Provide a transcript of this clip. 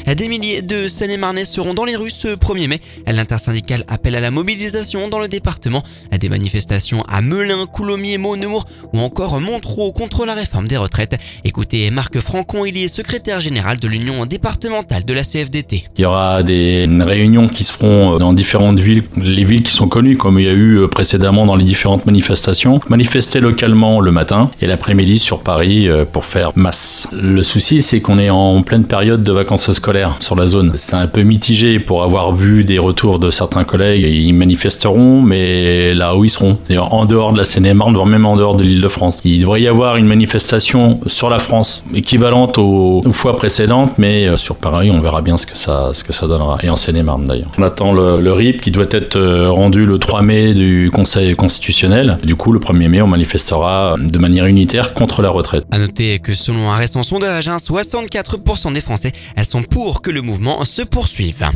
Des milliers de Seine-et-Marnais seront dans les rues ce 1er mai. L'intersyndicale appelle à la mobilisation dans le département. Des manifestations à Melun, Coulommiers, Meaux, Nemours ou encore Montereau contre la réforme des retraites. Écoutez Marc Francon, il est secrétaire général de l'Union départementale de la CFDT. Il y aura des réunions qui se feront dans différentes villes, les villes qui sont connues comme il y a eu précédemment dans les différentes manifestations. Manifester localement le matin et l'après-midi sur Paris pour faire masse. Le souci, c'est qu'on est en pleine période de vacances scolaires sur la zone. C'est un peu mitigé pour avoir vu des retours de certains collègues. Ils manifesteront, mais là où ils seront, c'est-à-dire en dehors de la Seine-et-Marne, voire même en dehors de l'Île-de-France. Il devrait y avoir une manifestation sur la France équivalente aux fois précédentes, mais sur Paris, on verra bien ce que ça donnera. Et en Seine-et-Marne d'ailleurs. On attend le RIP qui doit être rendu le 3 mai du Conseil constitutionnel. Du coup, le 1er mai, on manifestera de manière unitaire contre la retraite. À noter que selon un récent sondage, 64% des Français sont pour que le mouvement se poursuive.